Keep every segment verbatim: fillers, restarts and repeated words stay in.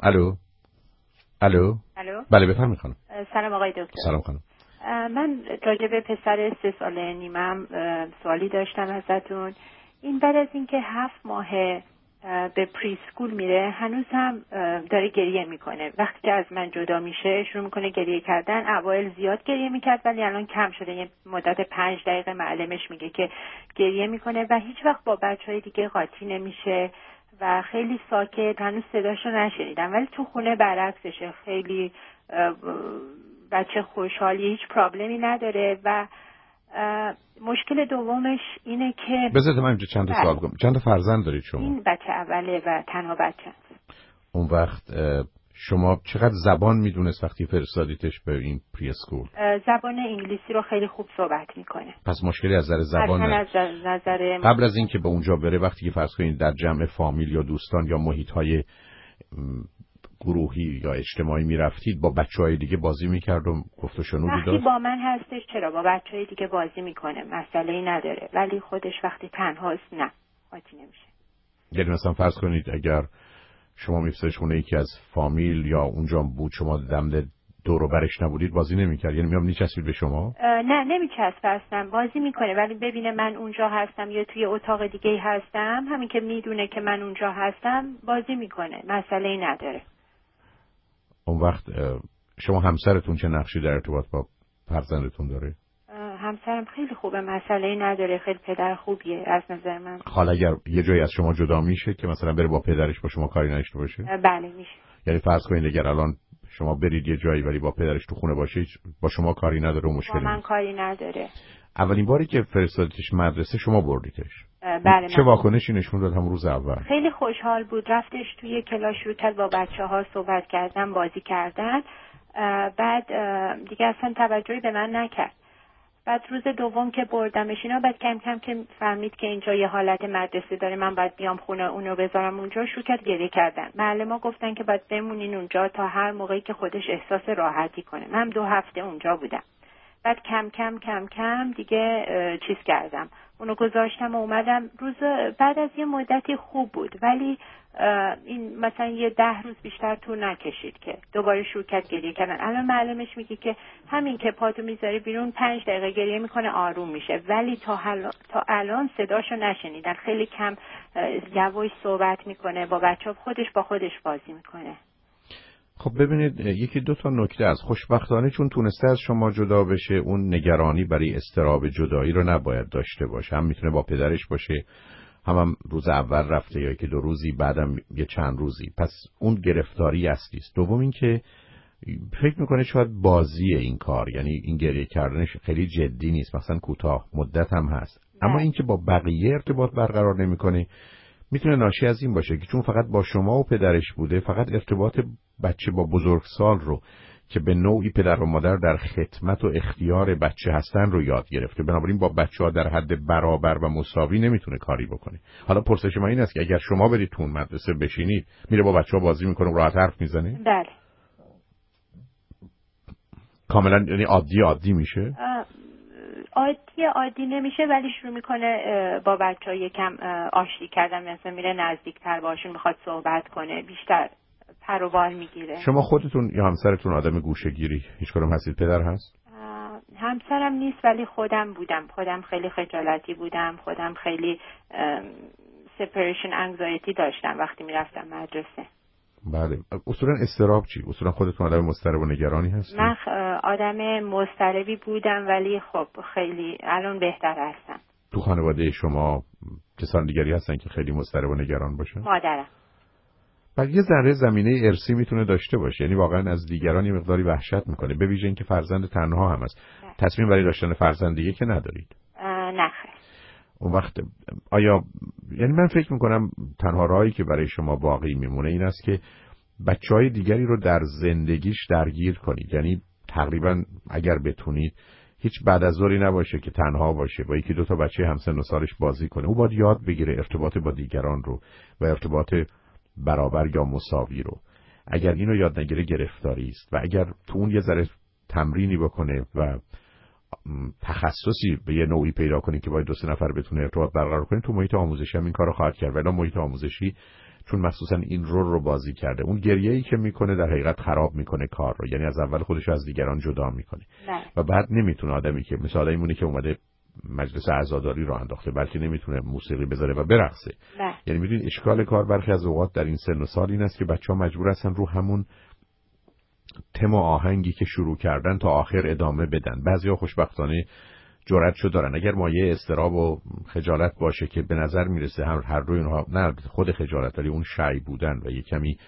الو الو الو بله بفرمایید خانم. سلام آقای دکتر. سلام خانم. من راجع به پسر سه ساله نیمم سوالی داشتم ازتون. این بعد از اینکه هفت ماه به پری اسکول میره هنوز هم داره گریه میکنه. وقتی که از من جدا میشه شروع میکنه گریه کردن. اوایل زیاد گریه میکرد ولی الان کم شده. یه مدت پنج دقیقه معلمش میگه که گریه میکنه و هیچ وقت با بچهای دیگه قاطی نمیشه و خیلی ساکت. هنوز صداشو نشنیدم ولی تو خونه برعکسشه، خیلی بچه خوشحالی، هیچ پرابلمی نداره. و مشکل دومش اینه که بذارید من اینجا چند تا سوال کنم. چند تا فرزند دارید شما؟ این بچه اوله و تنها بچه است. اون وقت شما چقدر زبان میدونست وقتی فرستادیتش به این پری اسکول؟ زبان انگلیسی رو خیلی خوب صحبت میکنه. پس مشکلی از نظر زبان نه؟ از نظر قبل از اینکه به اونجا بره وقتی که فرض کنید در جمع فامیل یا دوستان یا محیط‌های گروهی یا اجتماعی میرفتید با بچه‌های دیگه بازی میکرد و گفت و شنودی داشت؟ وقتی با من هستش چرا با بچه‌های دیگه بازی میکنه، مسئله‌ای نداره، ولی خودش وقتی تنهاست نه، قاطی نمیشه. یعنی مثلا فرض کنید اگر شما میفرستش خونه یکی از فامیل یا اونجا بود شما دم دور و برش نبودید بازی نمیکرد؟ یعنی میام میچسبید به شما؟ نه نمیچسب اصلا، بازی میکنه ولی ببینه من اونجا هستم یا توی اتاق دیگه هستم، همین که میدونه که من اونجا هستم بازی میکنه، مسئله‌ای نداره. اون وقت شما همسرتون چه نقشی در ارتباط با فرزندتون داره؟ همسرم خیلی خوبه، مسئله‌ای نداره، خیلی پدر خوبیه از نظر من. حالا اگر یه جایی از شما جدا میشه که مثلا بره با پدرش با شما کاری نداشته باشه؟ بله میشه. یعنی فرض کنید اگر الان شما برید یه جایی ولی با پدرش تو خونه باشه با شما کاری نداره و مشکلی با من نیست. کاری نداره. اولین باری که فرستادیدش مدرسه شما بردیدش؟ بله. چه واکنشی نشون داد همون روز اول؟ خیلی خوشحال بود، رفتش توی کلاس شروع کرد با بچه‌ها صحبت کردن، بازی کردن. بعد دیگه اصلا توجهی به من نکرد. بعد روز دوم که بردمش اینا بعد کم کم که فهمید که اینجا یه حالت مدرسه داره من باید بیام خونه اونو بذارم اونجا، شروع کرد گریه کردن. معلم‌ها گفتن که باید بمونین اونجا تا هر موقعی که خودش احساس راحتی کنه. من دو هفته اونجا بودم. بعد کم کم کم کم دیگه چیز کردم، اونو گذاشتم و اومدم. روز بعد از یه مدتی خوب بود ولی این مثلا یه ده روز بیشتر طول نکشید که دوباره شروع کرد گریه کردن. الان معلمش میگه که همین که پاتو میذاری بیرون پنج دقیقه گریه میکنه آروم میشه، ولی تا, حل... تا الان صداشو نشنیدن. خیلی کم یواش صحبت میکنه با بچه، خودش با خودش بازی میکنه. خب ببینید یکی دو تا نکته از خوشبختانه چون تونسته از شما جدا بشه اون نگرانی برای اضطراب جدایی رو نباید داشته باشه. هم میتونه با پدرش باشه، هم, هم روز اول رفته یا که دو روزی بعدم یه چند روزی، پس اون گرفتاری اصلی است. دوم این که فکر میکنه شاید بازی این کار، یعنی این گریه کردنش خیلی جدی نیست، مثلا کوتاه مدت هم هست. نه. اما این که با بقیه ارتباط برقرار نمیکنه میتونه ناشی از این باشه که چون فقط با شما و پدرش بوده فقط ارتباط بچه با بزرگسال رو که به نوعی پدر و مادر در خدمت و اختیار بچه هستن رو یاد گرفته، بنابراین با بچه ها در حد برابر و مساوی نمیتونه کاری بکنه. حالا پرسش من این است که اگر شما برید تو مدرسه بشینید میره با بچه ها بازی میکنه و راحت حرف میزنه؟ بله. کاملا یعنی عادی عادی میشه؟ عادی عادی نمیشه ولی شروع میکنه با بچه ها یکم آشتی کردن، مثلا میره نزدیکتر باشون، میخواد صحبت کنه، بیشتر پر و بال میگیره. شما خودتون یا همسرتون آدم گوشه‌گیری هیچ کدوم هستید؟ پدر هست؟ همسرم نیست ولی خودم بودم. خودم خیلی خجالتی بودم، خودم خیلی separation anxiety داشتم وقتی میرفتم مدرسه. بله. اصولا اضطراب چی؟ اصولا خودتون آدم مضطرب و نگرانی هستید؟ من آدم مضطربی بودم ولی خب خیلی الان بهتر هستم. تو خانواده شما کسان دیگری هستن که خیلی مضطرب و نگران باشن؟ مادرم. بعد یه ذره زمینه ارثی میتونه داشته باشه، یعنی واقعا از دیگران یه مقداری وحشت میکنه، به ویژه اینکه فرزند تنها هم هست. تصمیم برای داشتن فرزند دیگه که ندارید؟ نه خیر. اون وقت آیا یعنی من فکر میکنم تنها راهی که برای شما باقی میمونه این است که بچهای دیگری رو در زندگیش درگیر کنید. یعنی تقریبا اگر بتونید هیچ بعد از ظهری نباشه که تنها باشه، با یکی دو تا بچه همسن و سالش بازی کنه. او باید یاد بگیره ارتباط با دیگران رو و ارتباط برابر یا مساوی رو. اگر اینو یاد نگیره گرفتاری است و اگر تو اون یه ذره تمرینی بکنه و تخصصی به یه نوعی پیدا کنید که باید دو سه نفر بتونه ارتباط برقرار کنید، تو محیط آموزشی هم این کارو خواهد کرد. ولی محیط آموزشی چون مخصوصا این رول رو بازی کرده، اون گریه‌ای که میکنه در حقیقت خراب میکنه کار رو، یعنی از اول خودش از دیگران جدا میکنه و بعد نمیتونه آدمی که مثل آدمی مونه که اومده مجلس عزاداری راه انداخته، بلکه نمیتونه موسیقی بذاره و برقصه. یعنی میدونید اشکال کار برخی از اوقات در این سن و سال این است که بچه‌ها مجبور هستن رو همون تم و آهنگی که شروع کردن تا آخر ادامه بدن. بعضیا خوشبختانه جرأتشو دارن. اگر مایه اضطراب و خجالت باشه که به نظر میرسه هر هر دو اینها، نه خود خجالت ولی اون شای بودن و یه کمی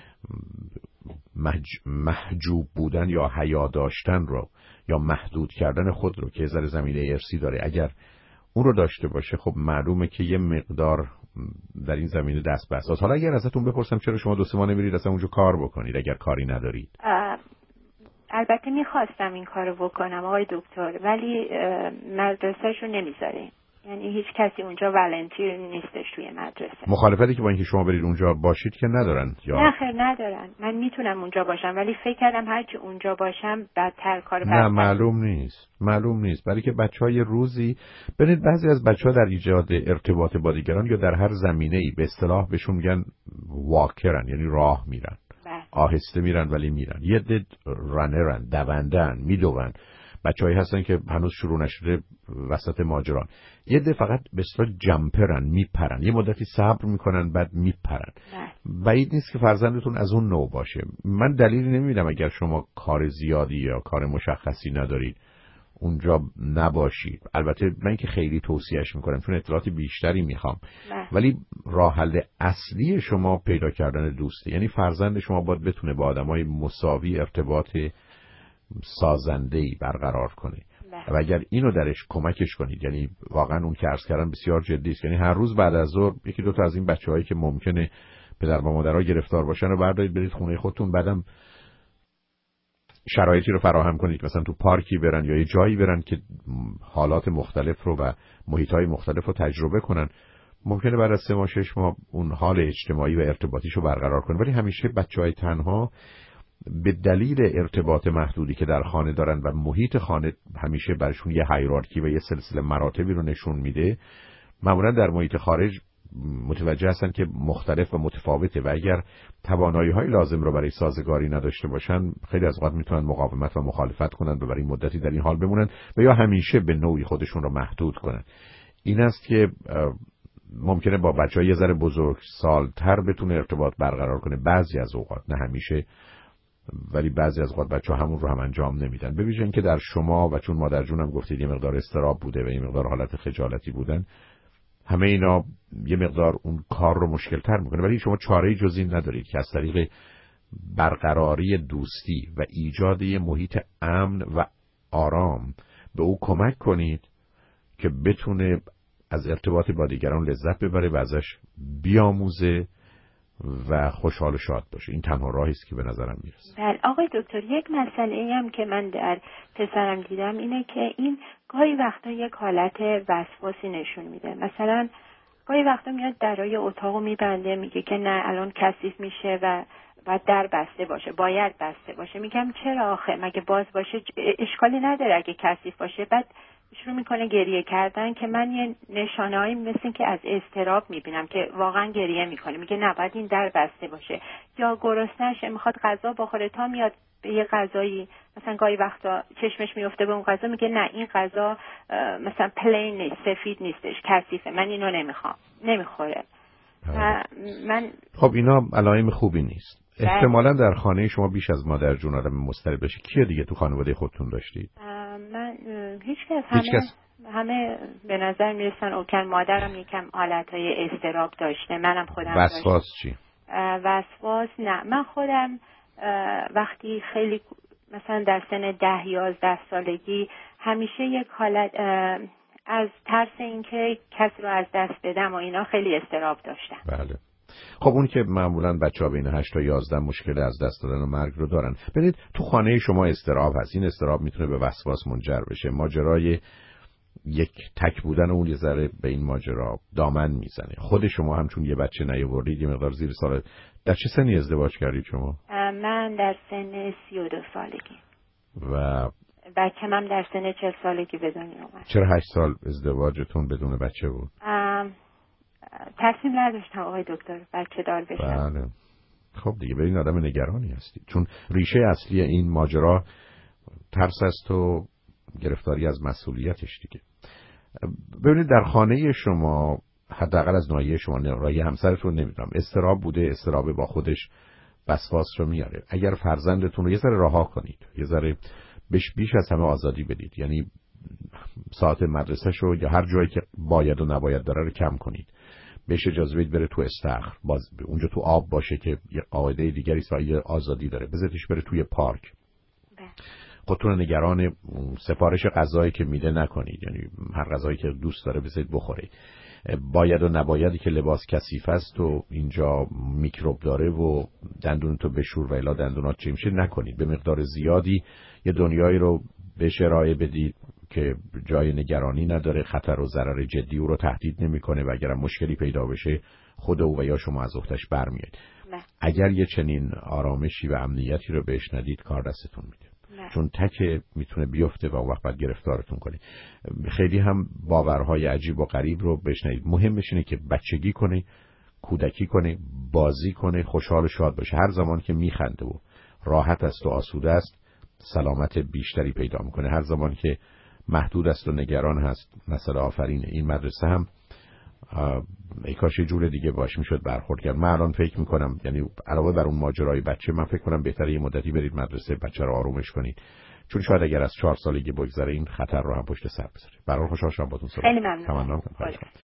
محج... محجوب بودن یا حیا داشتن رو یا محدود کردن خود رو که ذره زمینه ارثی داره، اگر اون رو داشته باشه خب معلومه که یه مقدار در این زمینه دست به اساس. حالا اگر ازتون بپرسم چرا شما دو سه ماه نمیرید اصلا اونجا کار بکنید اگر کاری ندارید؟ البته میخواستم این کارو بکنم آقای دکتر، ولی مدرسهشون نمیذاره، یعنی هیچ کسی اونجا والنتیر نیستش توی مدرسه. مخالفتی که با اینکه شما برید اونجا باشید که ندارن یا نه خیر ندارن. من میتونم اونجا باشم ولی فکر کردم هرچی اونجا باشم بدتر کارو نه معلوم نیست معلوم نیست برای که بچهای روزی ببینید بعضی از بچه‌ها در ایجاد ارتباط با دیگران یا در هر زمینه‌ای به اصطلاح بهشون میگن واکرن، یعنی راه میرن، آهسته میرن ولی میرن. یه عده رانرن، دوندن، میدوون. بچه‌هایی هستن که هنوز شروع نشده وسط ماجران. یه عده فقط به اصطلاح جمپرن، میپرن، یه مدتی صبر میکنن بعد میپرن. بعید نیست که فرزندتون از اون نوع باشه. من دلیلی نمیبینم اگر شما کار زیادی یا کار مشخصی ندارید اونجا نباشید. البته من که خیلی توصیهش میکنم چون اطلاعات بیشتری میخوام، ولی راه حل اصلی شما پیدا کردن دوسته. یعنی فرزند شما باید بتونه با آدمای مساوی ارتباط سازنده‌ای برقرار کنه و اگر اینو درش کمکش کنید، یعنی واقعا اون که عرض کردم بسیار جدی است، یعنی هر روز بعد از ظهر یکی دو تا از این بچه‌هایی که ممکنه پدر و مادرها گرفتار باشن رو بردارید برید خونه خودتون، بعدم شرایطی رو فراهم کنید مثلا تو پارکی برن یا یه جایی برن که حالات مختلف رو و محیط‌های مختلف رو تجربه کنن. ممکنه بعد از سه ماه شش ماه اون حال اجتماعی و ارتباطیشو برقرار کنه. ولی همیشه بچه‌های تنها به دلیل ارتباط محدودی که در خانه دارن و محیط خانه همیشه برشون یه هایرارکی و یه سلسله مراتبی رو نشون میده، معمولا در محیط خارج متوجه هستن که مختلف و متفاوته و اگر توانایی‌های لازم رو برای سازگاری نداشته باشن خیلی از اوقات میتونن مقاومت و مخالفت کنن و برای مدتی در این حال بمونن و یا همیشه به نوعی خودشون رو محدود کنن. این است که ممکنه با بچه‌های یه ذره بزرگ سالتر بتونه ارتباط برقرار کنه بعضی از اوقات، نه همیشه، ولی بعضی از اوقات بچه‌ها همون رو هم انجام نمیدن. به ویژه اینکه در شما و چون مادر جونم گفتید یه مقدار اضطراب بوده و یه مقدار حالت خجالتی بودن، همه اینا یه مقدار اون کار رو مشکل تر میکنه. ولی شما چاره‌ای جز این ندارید که از طریق برقراری دوستی و ایجاد یه محیط امن و آرام به او کمک کنید که بتونه از ارتباط با دیگران لذت ببره و ازش بیاموزه و خوشحال و شاد باشه. این تنها راهی است که به نظرم میرسه. بله آقای دکتر، یک مسئله هم که من در پسرم دیدم اینه که این گاهی وقتا یک حالت وسواسی نشون میده. مثلا گاهی وقتا میاد درای اتاقو میبنده، میگه که نه الان کثیف میشه و باید در بسته باشه، باید بسته باشه. میگم چرا آخه، مگه باز باشه اشکالی نداره اگه کثیف باشه. بعد شروع میکنه گریه کردن که من یه نشانه‌ای مثل این که از اضطراب میبینم که واقعا گریه میکنه، میگه نه باید این در بسته باشه. یا گرسنه‌شه میخواد غذا بخوره، تا میاد به یه غذایی مثلا گاهی وقتا چشمش میفته به اون غذا، میگه نه این غذا مثلا پلین نیست، سفید نیستش، کثیفه، من اینو نمیخوام، نمیخوره. من خب اینا علائم خوبی نیست. احتمالاً در خانه شما بیش از مادر جون آدم مضطرب بشه. کیه دیگه تو خانواده خودتون داشتید؟ من هیچ کس، همه کس؟ همه به نظر میرسن اوکن. مادرم یکم حالتهای اضطراب داشته، منم خودم داشتم. وسواس چی؟ وسواس نه، من خودم وقتی خیلی مثلا در سن ده یازده سالگی همیشه یک حالت از ترس اینکه کسی رو از دست بدم و اینا خیلی اضطراب داشتم. بله. خب اون که معمولاً بچه‌ها بین هشت تا یازده مشکل از دست دادن و مرگ رو دارن. ببینید تو خانه شما اضطراب هست. این اضطراب میتونه به وسواس منجر بشه. ماجرای یک تک بودن اون یه ذره به این ماجرا دامن میزنه. خود شما هم چون یه بچه نیاوردید، یه مقدار زیر سال، در چه سنی ازدواج کردید شما؟ من در سن سی و دو سالگی. و بچه‌م هم در سن چهل سالگی به دنیا اومد. چرا هشت سال ازدواجتون بدون بچه بود؟ تصمیم نداشتم آقای دکتر بچه دار بشم. بله. خب دیگه ببین آدم نگرانی هستی، چون ریشه اصلی این ماجرا ترس است و گرفتاری از مسئولیتش دیگه. ببینید در خانه شما حداقل از ناحیه شما، ناحیه همسرتون نمیدونم استراب بوده، استراب با خودش وسواس رو میاره. اگر فرزندتون رو یه ذره رها کنید، یه ذره بهش بیش از همه آزادی بدید، یعنی ساعت مدرسه‌شو یا هر جایی که باید و نباید داره رو کم کنید، بهش اجازه بدید بره تو استخر، باز اونجا تو آب باشه که یه قاعده دیگری است و یه آزادی داره، بذارتش بره توی پارک. خودتون نگران سفارش غذایی که میده نکنید، یعنی هر غذایی که دوست داره بذارید بخوره. باید و نبایدی که لباس کثیف است و اینجا میکروب داره و دندونتو بشور و الا دندونات چه میشه نکنید. به مقدار زیادی یه دنیایی رو بهش ارائه بدید که جای نگرانی نداره، خطر و ضرر جدی او رو تهدید نمیکنه و اگرم مشکلی پیدا بشه خود او و یا شما از اختش برمیاد. اگر یه چنین آرامشی و امنیتی رو بهش ندید کار دستتون میده. چون تک میتونه بیفته و اون وقت بعد گرفتارتون کنه. خیلی هم باورهای عجیب و غریب رو بشنید. مهمش اینه که بچگی کنه، کودکی کنه، بازی کنه، خوشحال و شاد باشه. هر زمان که میخنده و راحت است و آسوده است سلامت بیشتری پیدا میکنه. هر زمان که محدود است و نگران هست، مثلا آفرین این مدرسه هم ای کاش یه جور دیگه باش میشد برخورد کرد. من الان فکر میکنم، یعنی علاوه بر اون ماجرای بچه، من فکر کنم بهتره یه مدتی برید مدرسه، بچه رو آرومش کنید، چون شاید اگر از چهار سالگی بگذره این خطر رو هم پشت سر بذاره. برای خوشحال شدم باهاتون صحبت کردم. خیلی ممنون.